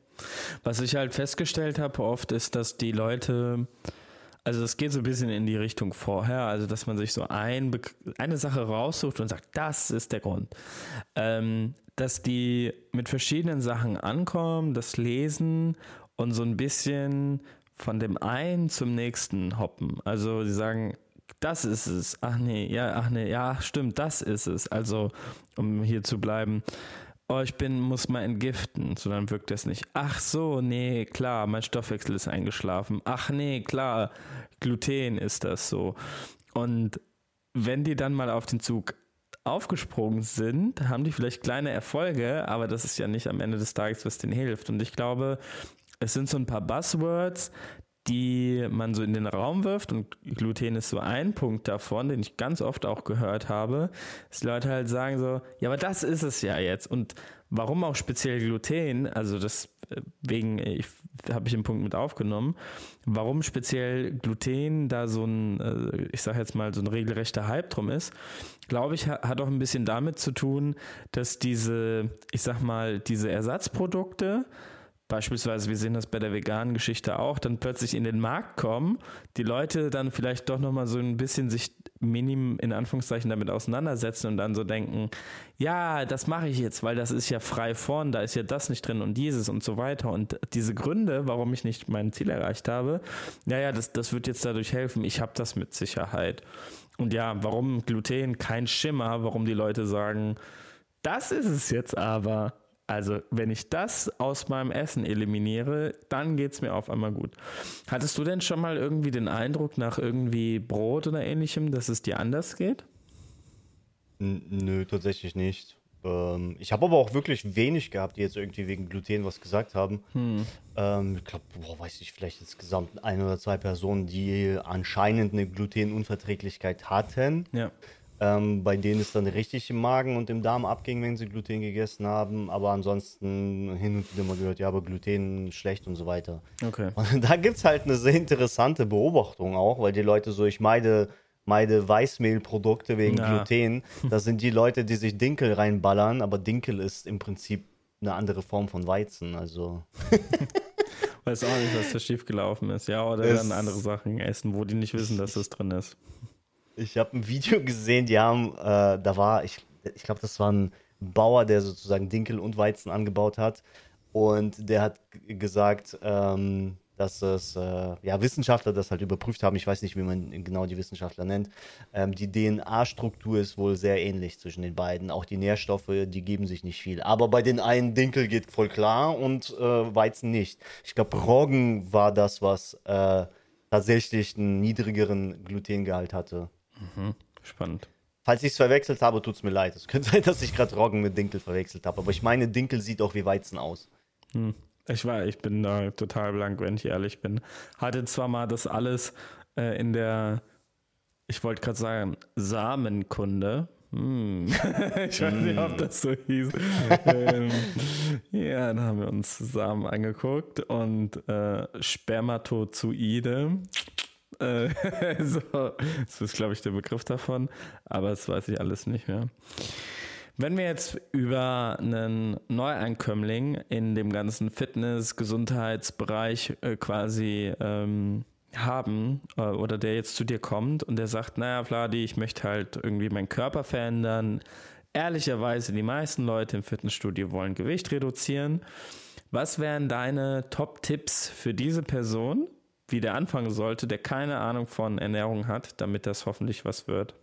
Was ich halt festgestellt habe oft ist, dass die Leute, also es geht so ein bisschen in die Richtung vorher, also dass man sich so eine Sache raussucht und sagt, das ist der Grund. Dass die mit verschiedenen Sachen ankommen, das lesen und so ein bisschen von dem einen zum nächsten hoppen. Also sie sagen, das ist es. Ach nee, ja, stimmt, das ist es. Also, um hier zu bleiben, oh, muss mal entgiften. So, dann wirkt das nicht. Ach so, nee, klar, mein Stoffwechsel ist eingeschlafen. Ach nee, klar, Gluten ist das so. Und wenn die dann mal auf den Zug aufgesprungen sind, haben die vielleicht kleine Erfolge, aber das ist ja nicht am Ende des Tages, was denen hilft. Und ich glaube, es sind so ein paar Buzzwords, die man so in den Raum wirft, und Gluten ist so ein Punkt davon, den ich ganz oft auch gehört habe, dass die Leute halt sagen so, ja, aber das ist es ja jetzt. Und warum auch speziell Gluten, also deswegen habe ich den Punkt mit aufgenommen, warum speziell Gluten da so ein, ich sage jetzt mal, so ein regelrechter Hype drum ist, glaube ich, hat auch ein bisschen damit zu tun, dass diese Ersatzprodukte, beispielsweise, wir sehen das bei der veganen Geschichte auch, dann plötzlich in den Markt kommen, die Leute dann vielleicht doch nochmal so ein bisschen sich in Anführungszeichen damit auseinandersetzen und dann so denken, ja, das mache ich jetzt, weil das ist ja frei vorn, da ist ja das nicht drin und dieses und so weiter. Und diese Gründe, warum ich nicht mein Ziel erreicht habe, das wird jetzt dadurch helfen, ich habe das mit Sicherheit. Und ja, warum Gluten? Kein Schimmer, warum die Leute sagen, das ist es jetzt aber. Also, wenn ich das aus meinem Essen eliminiere, dann geht es mir auf einmal gut. Hattest du denn schon mal irgendwie den Eindruck nach irgendwie Brot oder ähnlichem, dass es dir anders geht? Nö, tatsächlich nicht. Ich habe aber auch wirklich wenig gehabt, die jetzt irgendwie wegen Gluten was gesagt haben. Ich glaube, weiß ich, vielleicht insgesamt ein oder zwei Personen, die anscheinend eine Glutenunverträglichkeit hatten. Ja, Bei denen es dann richtig im Magen und im Darm abging, wenn sie Gluten gegessen haben. Aber ansonsten hin und wieder mal gehört, ja, aber Gluten schlecht und so weiter. okay. Und da gibt es halt eine sehr interessante Beobachtung auch, weil die Leute so, ich meide Weißmehlprodukte wegen Ja, Gluten. Das sind die Leute, die sich Dinkel reinballern, aber Dinkel ist im Prinzip eine andere Form von Weizen. Also weiß auch nicht, was da schiefgelaufen ist. Ja, oder dann andere es, Sachen essen, wo die nicht wissen, dass das drin ist. ich habe ein Video gesehen, die haben, ich glaube, das war ein Bauer, der sozusagen Dinkel und Weizen angebaut hat. Und der hat gesagt, dass Wissenschaftler das halt überprüft haben. Ich weiß nicht, wie man genau die Wissenschaftler nennt. Die DNA-Struktur ist wohl sehr ähnlich zwischen den beiden. Auch die Nährstoffe, die geben sich nicht viel. Aber bei den einen Dinkel geht voll klar und Weizen nicht. Ich glaube, Roggen war das, was tatsächlich einen niedrigeren Glutengehalt hatte. Spannend. Falls ich es verwechselt habe, tut es mir leid. Es könnte sein, dass ich gerade Roggen mit Dinkel verwechselt habe. Aber ich meine, Dinkel sieht auch wie Weizen aus. Ich bin da total blank, wenn ich ehrlich bin. Hatte zwar mal das alles in der, ich wollte gerade sagen, Samenkunde. Ich weiß nicht, ob das so hieß. ähm, ja, da haben wir uns Samen angeguckt und Spermatozoide. Äh, so, das ist, glaube ich, der Begriff davon, aber das weiß ich alles nicht mehr. Wenn wir jetzt über einen Neueinkömmling in dem ganzen Fitness-Gesundheitsbereich quasi haben oder der jetzt zu dir kommt und der sagt, naja, Vladi, ich möchte halt irgendwie meinen Körper verändern. Ehrlicherweise, die meisten Leute im Fitnessstudio wollen Gewicht reduzieren. Was wären deine Top-Tipps für diese Person, wie der anfangen sollte, der keine Ahnung von Ernährung hat, damit das hoffentlich was wird?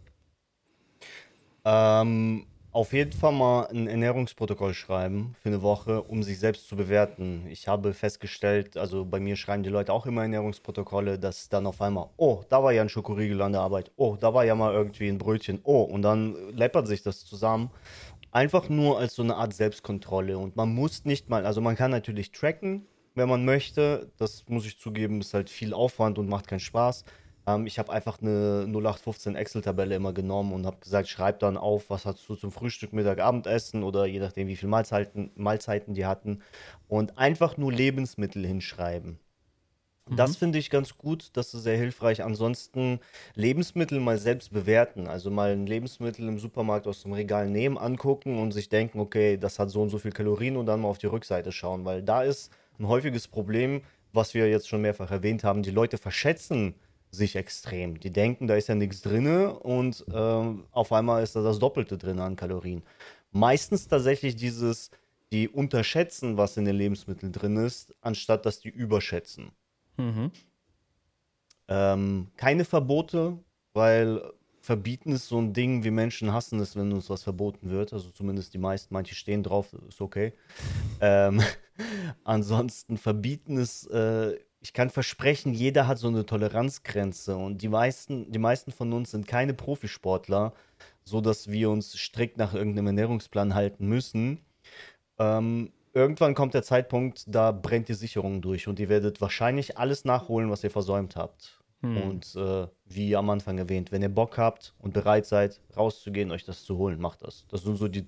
Auf jeden Fall mal ein Ernährungsprotokoll schreiben für eine Woche, um sich selbst zu bewerten. Ich habe festgestellt, also bei mir schreiben die Leute auch immer Ernährungsprotokolle, dass dann auf einmal, oh, da war ja ein Schokoriegel an der Arbeit, oh, da war ja mal irgendwie ein Brötchen, oh, und dann läppert sich das zusammen. Einfach nur als so eine Art Selbstkontrolle. Und man muss nicht mal, also man kann natürlich tracken, wenn man möchte. Das muss ich zugeben, ist halt viel Aufwand und macht keinen Spaß. Ich habe einfach eine 0815 Excel-Tabelle immer genommen und habe gesagt, schreib dann auf, was hast du zum Frühstück, Mittag, Abendessen oder je nachdem, wie viele Mahlzeiten die hatten. Und einfach nur Lebensmittel hinschreiben. Das finde ich ganz gut, das ist sehr hilfreich. Ansonsten Lebensmittel mal selbst bewerten. Also mal ein Lebensmittel im Supermarkt aus dem Regal nehmen, angucken und sich denken, okay, das hat so und so viel Kalorien und dann mal auf die Rückseite schauen, weil da ist ein häufiges Problem, was wir jetzt schon mehrfach erwähnt haben. Die Leute verschätzen sich extrem. Die denken, da ist ja nichts drinne und auf einmal ist da das Doppelte drin an Kalorien. Meistens tatsächlich die unterschätzen, was in den Lebensmitteln drin ist, anstatt dass die überschätzen. Mhm. Keine Verbote, weil verbieten ist so ein Ding, wir Menschen hassen es, wenn uns was verboten wird. Also zumindest die meisten, manche stehen drauf, ist okay. Ähm, ansonsten verbieten ist, ich kann versprechen, jeder hat so eine Toleranzgrenze und die meisten von uns sind keine Profisportler, so dass wir uns strikt nach irgendeinem Ernährungsplan halten müssen. Irgendwann kommt der Zeitpunkt, da brennt die Sicherung durch und ihr werdet wahrscheinlich alles nachholen, was ihr versäumt habt. Hm. Und wie am Anfang erwähnt, wenn ihr Bock habt und bereit seid, rauszugehen, euch das zu holen, macht das. Das sind so die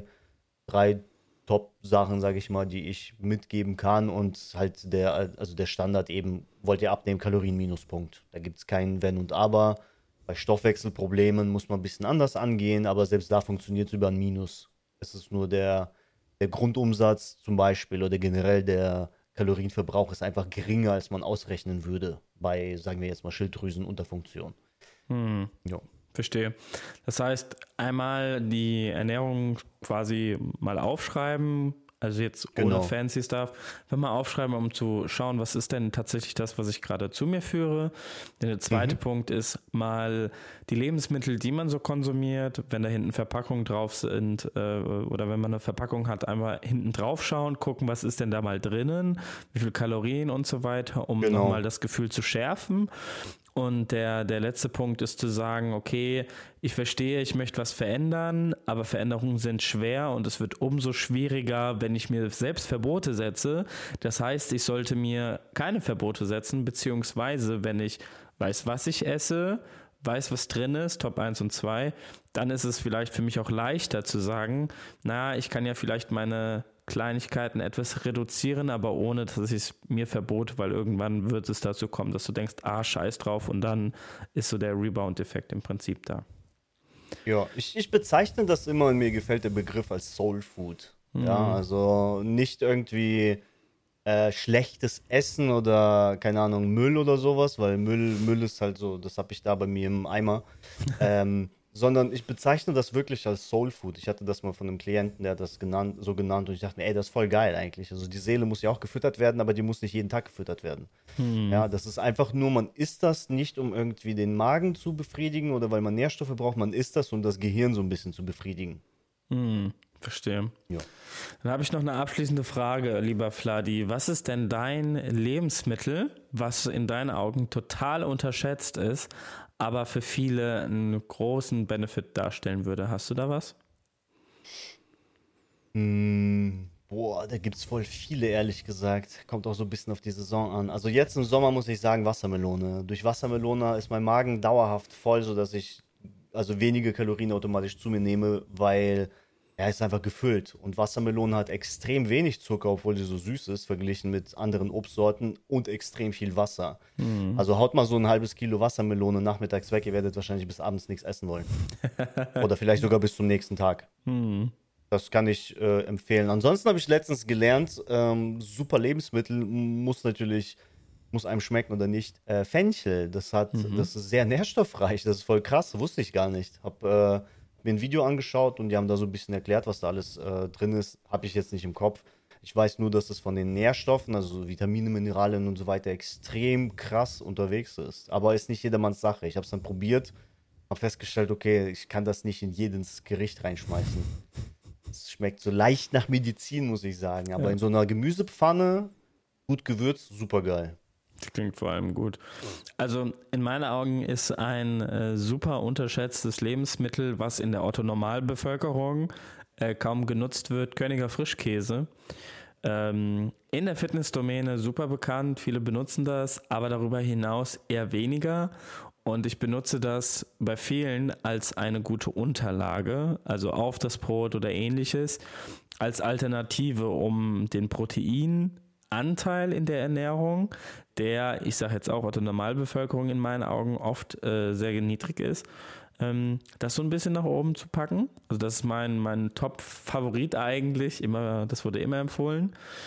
drei Top-Sachen, sage ich mal, die ich mitgeben kann. Und halt der Standard eben, wollt ihr abnehmen, Kalorien Minuspunkt. Da gibt es kein Wenn und Aber. Bei Stoffwechselproblemen muss man ein bisschen anders angehen, aber selbst da funktioniert es über ein Minus. Es ist nur der Grundumsatz zum Beispiel oder generell der Kalorienverbrauch ist einfach geringer, als man ausrechnen würde bei, sagen wir jetzt mal, Schilddrüsenunterfunktion. Hm. Ja, Verstehe. Das heißt, einmal die Ernährung quasi mal aufschreiben, also jetzt ohne genau. fancy Stuff, wenn mal aufschreiben, um zu schauen, was ist denn tatsächlich das, was ich gerade zu mir führe. Denn der zweite Mhm. Punkt ist mal die Lebensmittel, die man so konsumiert, wenn da hinten Verpackungen drauf sind oder wenn man eine Verpackung hat, einmal hinten drauf schauen, gucken, was ist denn da mal drinnen, wie viel Kalorien und so weiter, um nochmal Genau. das Gefühl zu schärfen. Und der letzte Punkt ist zu sagen, okay, ich verstehe, ich möchte was verändern, aber Veränderungen sind schwer und es wird umso schwieriger, wenn ich mir selbst Verbote setze. Das heißt, ich sollte mir keine Verbote setzen, beziehungsweise wenn ich weiß, was ich esse, weiß, was drin ist, Top 1 und 2, dann ist es vielleicht für mich auch leichter zu sagen, na, ich kann ja vielleicht meine Kleinigkeiten etwas reduzieren, aber ohne, dass ich es mir verbote, weil irgendwann wird es dazu kommen, dass du denkst, scheiß drauf und dann ist so der Rebound-Effekt im Prinzip da. Ja, ich bezeichne das immer und mir gefällt der Begriff als Soul Food. Ja, Hm. also nicht irgendwie schlechtes Essen oder keine Ahnung, Müll oder sowas, weil Müll ist halt so, das habe ich da bei mir im Eimer. Sondern ich bezeichne das wirklich als Soul Food. Ich hatte das mal von einem Klienten, der hat das so genannt und ich dachte mir, ey, das ist voll geil eigentlich. Also die Seele muss ja auch gefüttert werden, aber die muss nicht jeden Tag gefüttert werden. Hm. Ja, das ist einfach nur, man isst das nicht, um irgendwie den Magen zu befriedigen oder weil man Nährstoffe braucht, man isst das, um das Gehirn so ein bisschen zu befriedigen. Hm. Verstehe. Ja. Dann habe ich noch eine abschließende Frage, lieber Fladi. Was ist denn dein Lebensmittel, was in deinen Augen total unterschätzt ist, aber für viele einen großen Benefit darstellen würde? Hast du da was? Boah, da gibt's voll viele, ehrlich gesagt. Kommt auch so ein bisschen auf die Saison an. Also jetzt im Sommer muss ich sagen, Wassermelone. Durch Wassermelone ist mein Magen dauerhaft voll, sodass ich also wenige Kalorien automatisch zu mir nehme, weil er ist einfach gefüllt. Und Wassermelone hat extrem wenig Zucker, obwohl sie so süß ist, verglichen mit anderen Obstsorten und extrem viel Wasser. Hm. Also haut mal so ein halbes Kilo Wassermelone nachmittags weg, ihr werdet wahrscheinlich bis abends nichts essen wollen. Oder vielleicht sogar bis zum nächsten Tag. Hm. Das kann ich empfehlen. Ansonsten habe ich letztens gelernt, super Lebensmittel muss einem schmecken oder nicht. Fenchel, Mhm. das ist sehr nährstoffreich, das ist voll krass, wusste ich gar nicht. Hab mir ein Video angeschaut und die haben da so ein bisschen erklärt, was da alles drin ist. Habe ich jetzt nicht im Kopf. Ich weiß nur, dass es von den Nährstoffen, also so Vitamine, Mineralien und so weiter, extrem krass unterwegs ist. Aber ist nicht jedermanns Sache. Ich habe es dann probiert, habe festgestellt, okay, ich kann das nicht in jedes Gericht reinschmeißen. Es schmeckt so leicht nach Medizin, muss ich sagen. Aber Ja, in so einer Gemüsepfanne, gut gewürzt, super geil. das klingt vor allem gut. Also in meinen Augen ist ein super unterschätztes Lebensmittel, was in der Otto-Normalbevölkerung kaum genutzt wird, Königer Frischkäse. In der Fitnessdomäne super bekannt, viele benutzen das, aber darüber hinaus eher weniger. Und ich benutze das bei vielen als eine gute Unterlage, also auf das Brot oder ähnliches, als Alternative, um den Proteinanteil in der Ernährung, der, ich sage jetzt auch, Otto Normalbevölkerung in meinen Augen oft sehr niedrig ist, das so ein bisschen nach oben zu packen. Also das ist mein Top-Favorit eigentlich, immer, das wurde immer empfohlen.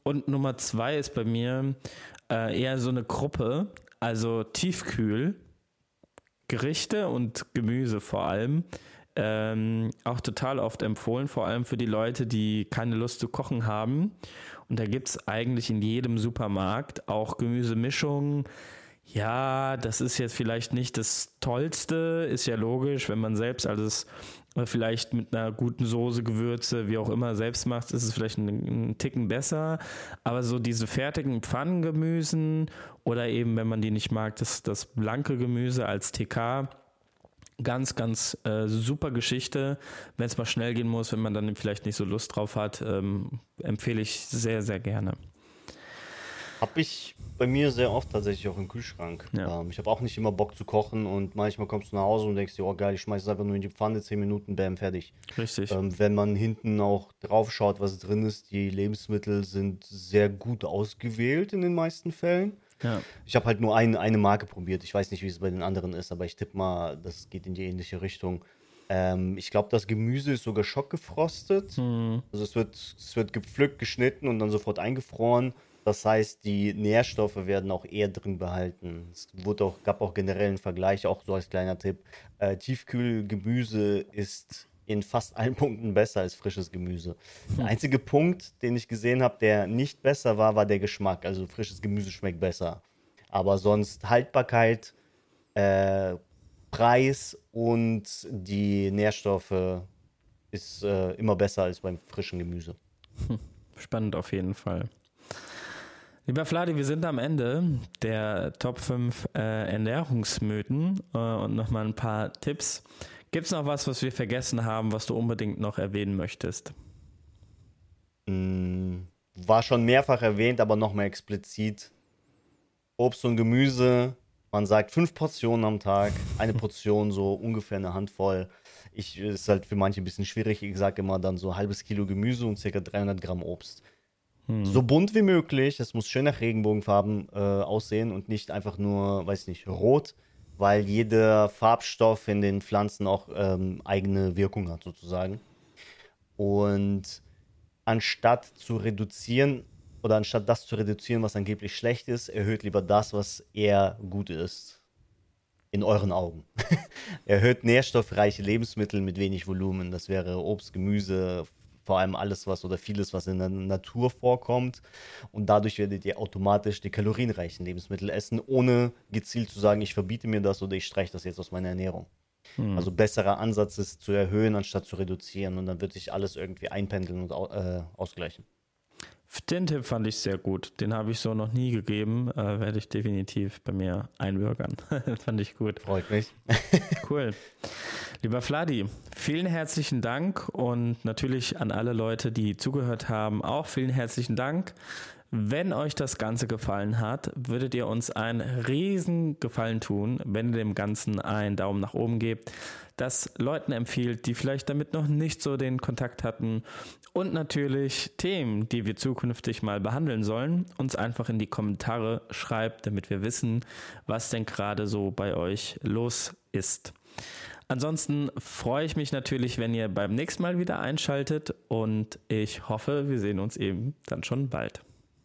Und Nummer 2 ist bei mir eher so eine Gruppe, also Tiefkühl, Gerichte und Gemüse vor allem. Auch total oft empfohlen, vor allem für die Leute, die keine Lust zu kochen haben. Und da gibt es eigentlich in jedem Supermarkt auch Gemüsemischungen. Ja, das ist jetzt vielleicht nicht das Tollste, ist ja logisch, wenn man selbst alles vielleicht mit einer guten Soße, Gewürze, wie auch immer selbst macht, ist es vielleicht einen Ticken besser. Aber so diese fertigen Pfannengemüsen oder eben, wenn man die nicht mag, das blanke Gemüse als TK, ganz, ganz super Geschichte. Wenn es mal schnell gehen muss, wenn man dann vielleicht nicht so Lust drauf hat, empfehle ich sehr, sehr gerne. Habe ich bei mir sehr oft tatsächlich auch im Kühlschrank. Ja. Ich habe auch nicht immer Bock zu kochen und manchmal kommst du nach Hause und denkst dir, oh geil, ich schmeiß es einfach nur in die Pfanne, 10 Minuten, bam, fertig. Richtig. Wenn man hinten auch drauf schaut, was drin ist, die Lebensmittel sind sehr gut ausgewählt in den meisten Fällen. Ja. Ich habe halt nur eine Marke probiert. Ich weiß nicht, wie es bei den anderen ist, aber ich tippe mal, das geht in die ähnliche Richtung. Ich glaube, das Gemüse ist sogar schockgefrostet. Also es wird gepflückt, geschnitten und dann sofort eingefroren. Das heißt, die Nährstoffe werden auch eher drin behalten. Gab auch generell einen Vergleich, auch so als kleiner Tipp. Tiefkühlgemüse ist in fast allen Punkten besser als frisches Gemüse. Der einzige Punkt, den ich gesehen habe, der nicht besser war, war der Geschmack. Also frisches Gemüse schmeckt besser. Aber sonst Haltbarkeit, Preis und die Nährstoffe ist immer besser als beim frischen Gemüse. Spannend auf jeden Fall. Lieber Vladi, wir sind am Ende der Top 5 Ernährungsmythen und nochmal ein paar Tipps. Gibt es noch was wir vergessen haben, was du unbedingt noch erwähnen möchtest? War schon mehrfach erwähnt, aber nochmal explizit. Obst und Gemüse, man sagt 5 Portionen am Tag, eine Portion so ungefähr eine Handvoll. Ist halt für manche ein bisschen schwierig, ich sage immer dann so ein halbes Kilo Gemüse und ca. 300 Gramm Obst. So bunt wie möglich, es muss schön nach Regenbogenfarben aussehen und nicht einfach nur, weiß nicht, rot, weil jeder Farbstoff in den Pflanzen auch eigene Wirkung hat sozusagen. Und anstatt das zu reduzieren, was angeblich schlecht ist, erhöht lieber das, was eher gut ist. In euren Augen. Erhöht nährstoffreiche Lebensmittel mit wenig Volumen. Das wäre Obst, Gemüse, vor allem vieles, was in der Natur vorkommt. Und dadurch werdet ihr automatisch die kalorienreichen Lebensmittel essen, ohne gezielt zu sagen, ich verbiete mir das oder ich streiche das jetzt aus meiner Ernährung. Also besserer Ansatz ist zu erhöhen, anstatt zu reduzieren. Und dann wird sich alles irgendwie einpendeln und ausgleichen. Den Tipp fand ich sehr gut. Den habe ich so noch nie gegeben. Werde ich definitiv bei mir einbürgern. Fand ich gut. Freut mich. Cool. Lieber Vladi, vielen herzlichen Dank und natürlich an alle Leute, die zugehört haben, auch vielen herzlichen Dank. Wenn euch das Ganze gefallen hat, würdet ihr uns einen riesen Gefallen tun, wenn ihr dem Ganzen einen Daumen nach oben gebt, das Leuten empfiehlt, die vielleicht damit noch nicht so den Kontakt hatten und natürlich Themen, die wir zukünftig mal behandeln sollen, uns einfach in die Kommentare schreibt, damit wir wissen, was denn gerade so bei euch los ist. Ansonsten freue ich mich natürlich, wenn ihr beim nächsten Mal wieder einschaltet und ich hoffe, wir sehen uns eben dann schon bald.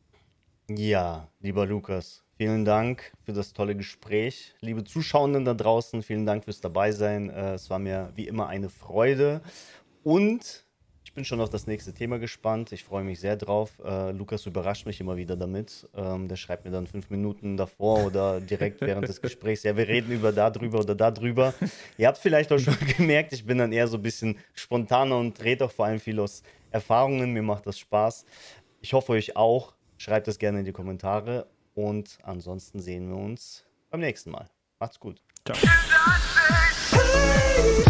Ja, lieber Lukas, vielen Dank für das tolle Gespräch. Liebe Zuschauenden da draußen, vielen Dank fürs Dabeisein. Es war mir wie immer eine Freude und ich bin schon auf das nächste Thema gespannt. Ich freue mich sehr drauf. Lukas überrascht mich immer wieder damit. Der schreibt mir dann 5 Minuten davor oder direkt während des Gesprächs, ja, wir reden über darüber oder darüber. Ihr habt vielleicht auch schon gemerkt, ich bin dann eher so ein bisschen spontaner und rede auch vor allem viel aus Erfahrungen. Mir macht das Spaß. Ich hoffe, euch auch. Schreibt es gerne in die Kommentare und ansonsten sehen wir uns beim nächsten Mal. Macht's gut. Ciao.